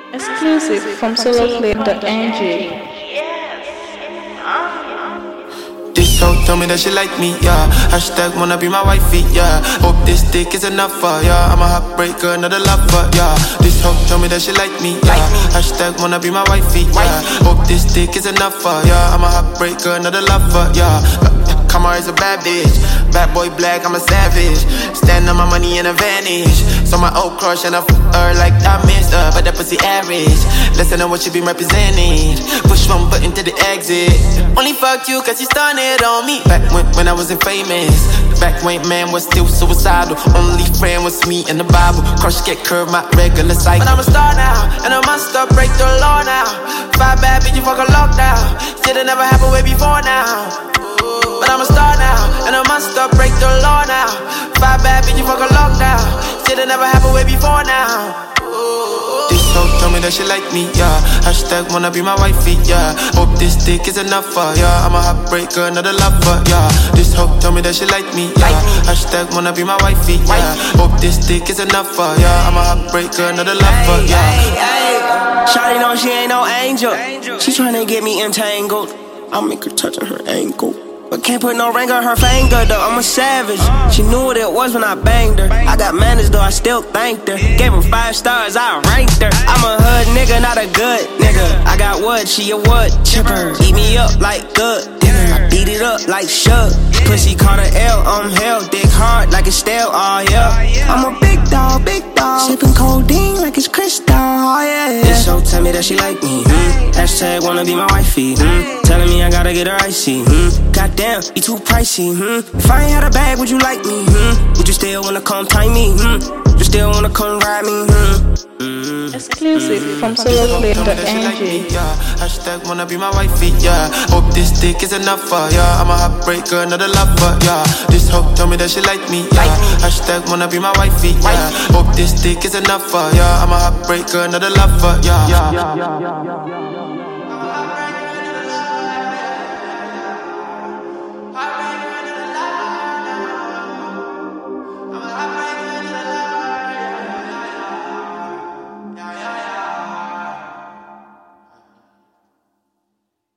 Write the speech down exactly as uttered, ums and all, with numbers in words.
Exclusive from soloclip dot n g. This hoe tell me that she like me, yeah. Hashtag wanna be my wifey, yeah. Hope this dick is enough for, yeah. I'm a heartbreaker, another lover, yeah. This hoe tell me that she like me, yeah. Hashtag wanna be my wifey, yeah. Hope this dick is enough for, yeah. I'm a heartbreaker, another lover, yeah. Kamar is a bad bitch. Bad boy black, I'm a savage. Stand on my money in a vanish. So my old crush and I f her like I missed her, but that pussy average. Listen to what she been representing. Push one button to the exit. Only fucked you cause you started on me. Back when, when I wasn't famous. Back when man was still suicidal. Only friend was me in the Bible. Crush get curved, my regular cycle. But I'm a star now, and I must stop break the law now. Five bad bitches fuck a lockdown. Shit'll never happened way before now. But I'm a star now, and I must stop break the law now. Five bad bitches fuck a lockdown. Shit'll never happened way before now. This hoe tell me that she like me, yeah. Hashtag wanna be my wifey, yeah. Hope this dick is enough for, yeah. I'm a heartbreaker, another lover, yeah. This hoe tell me that she like me, yeah. Hashtag wanna be my wifey, yeah. Hope this dick is enough for, yeah. I'm a heartbreaker, another lover, yeah. Shawty know she ain't no angel. She tryna get me entangled. I'll make her touch her ankle. But can't put no ring on her finger though, I'm a savage. She knew what it was when I banged her. I got manners though, I still thanked her. Gave her five stars, I ranked her. I'm a hood nigga, not a good nigga. I got wood, she a wood chipper. Eat me up like good dinner. I beat it up like Suge. Pussy caught a L, I'm hell. Dick hard like it's stale, oh yeah. I'm a big dog, big dog. Sipping codeine like it's crystal, oh yeah. This hoe tell me that she like me, hmm. Hashtag wanna be my wifey, hmm. Telling me I gotta get her icy, hmm. Goddamn, you too pricey, hmm. If I ain't had a bag, would you like me, hmm? Would you still wanna come tie me, hmm? Would you still wanna come ride me, hmm? Mm-hmm. Exclusive from soloclip dot n g. Hashtag wanna be my wifey, yeah. Hope this dick is enough for, yeah. I'm a heartbreaker, another lover, yeah. This hoe tell me that she like me, yeah. Hashtag wanna be my wifey, yeah. Hope this dick is enough for, yeah. I'm a heartbreaker, another lover, yeah.